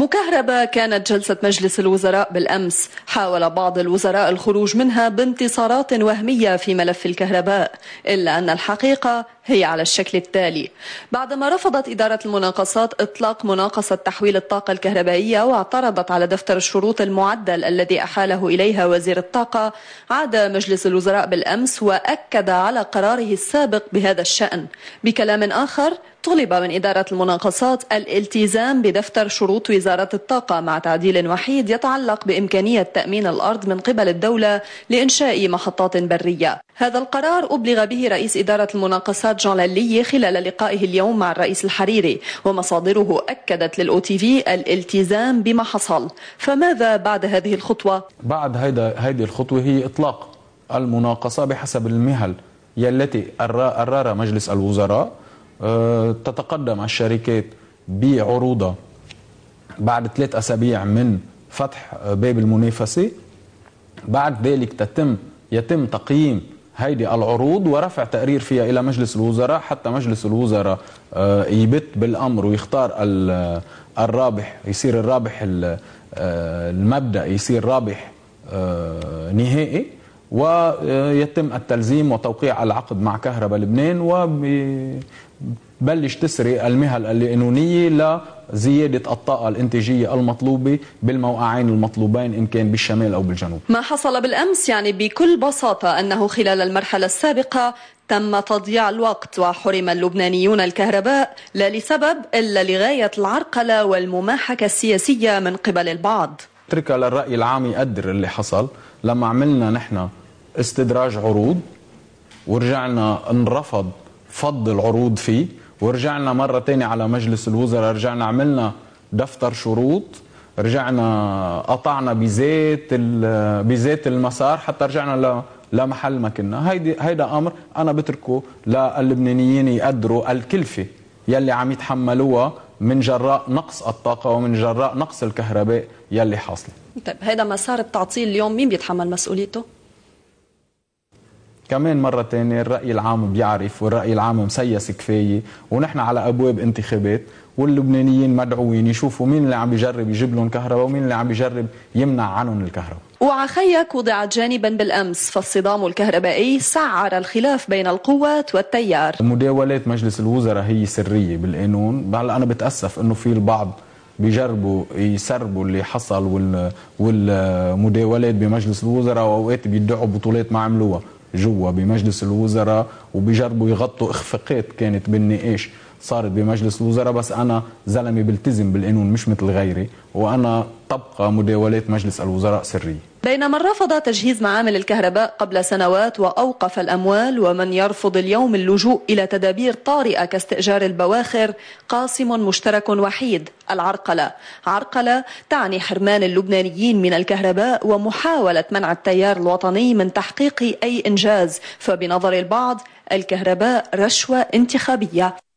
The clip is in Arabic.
مكهربة كانت جلسة مجلس الوزراء بالأمس. حاول بعض الوزراء الخروج منها بانتصارات وهمية في ملف الكهرباء، إلا أن الحقيقة هي على الشكل التالي: بعدما رفضت إدارة المناقصات إطلاق مناقصة تحويل الطاقة الكهربائية واعترضت على دفتر الشروط المعدل الذي أحاله إليها وزير الطاقة، عاد مجلس الوزراء بالأمس وأكد على قراره السابق بهذا الشأن. بكلام آخر، طلب من إدارة المناقصات الالتزام بدفتر شروط وزارة الطاقة مع تعديل وحيد يتعلق بإمكانية تأمين الأرض من قبل الدولة لإنشاء محطات برية. هذا القرار أبلغ به رئيس إدارة المناقصات جان لالي خلال لقائه اليوم مع الرئيس الحريري، ومصادره أكدت للOTV الالتزام بما حصل. فماذا بعد هذه الخطوة؟ بعد هذه الخطوة هي إطلاق المناقصة بحسب المهل التي قرر مجلس الوزراء. تتقدم الشركات بعروضها بعد 3 أسابيع من فتح باب المنافسة. بعد ذلك يتم تقييم هيدي العروض ورفع تقرير فيها إلى مجلس الوزراء، حتى مجلس الوزراء يبت بالأمر ويختار الرابح، يصير الرابح المبدأ يصير رابح نهائي، ويتم التلزيم وتوقيع العقد مع كهرباء لبنان، وبلش تسري المهل القانونية لزيادة الطاقة الإنتاجية المطلوبة بالموقعين المطلوبين إن كان بالشمال أو بالجنوب. ما حصل بالأمس يعني بكل بساطة أنه خلال المرحلة السابقة تم تضييع الوقت وحرم اللبنانيون الكهرباء، لا لسبب إلا لغاية العرقلة والمماحكة السياسية من قبل البعض. اتركها للرأي العام يقدر اللي حصل. لما عملنا نحن استدراج عروض ورجعنا انرفض فض العروض فيه، ورجعنا مرة تانية على مجلس الوزراء، رجعنا عملنا دفتر شروط، رجعنا قطعنا بذات المسار حتى رجعنا لمحل ما كنا. هيدا أمر أنا بتركه للبنانيين يقدروا الكلفة يلي عم يتحملوها من جراء نقص الطاقة ومن جراء نقص الكهرباء يلي حاصل. طيب هيدا مسار التعطيل اليوم مين بيتحمل مسؤوليته؟ كمان مرة تانية الرأي العام بيعرف، والرأي العام مسيس كفاية، ونحن على أبواب انتخابات، واللبنانيين مدعوين يشوفوا مين اللي عم بيجرب يجيب لهم كهرباء ومين اللي عم بيجرب يمنع عنهم الكهرباء. وعخيك وضعت جانبا بالأمس، فالصدام الكهربائي سعر الخلاف بين القوات والتيار. مداولات مجلس الوزراء هي سرية بالقانون. هلا أنا بتأسف إنه في البعض بيجربوا يسربوا اللي حصل والمداولات بمجلس الوزراء، وأوقات بيدعوا بطولات ما عملوها جوا بمجلس الوزراء، وبيجربوا يغطوا إخفاقات كانت بالنقاش صارت بمجلس الوزراء. بس أنا زلمة بلتزم بالقانون مش مثل غيري، وأنا تبقى مداولات مجلس الوزراء سرية. بين من رفض تجهيز معامل الكهرباء قبل سنوات وأوقف الأموال، ومن يرفض اليوم اللجوء إلى تدابير طارئة كاستئجار البواخر، قاسم مشترك وحيد: العرقلة. عرقلة تعني حرمان اللبنانيين من الكهرباء ومحاولة منع التيار الوطني من تحقيق أي إنجاز. فبنظر البعض الكهرباء رشوة انتخابية.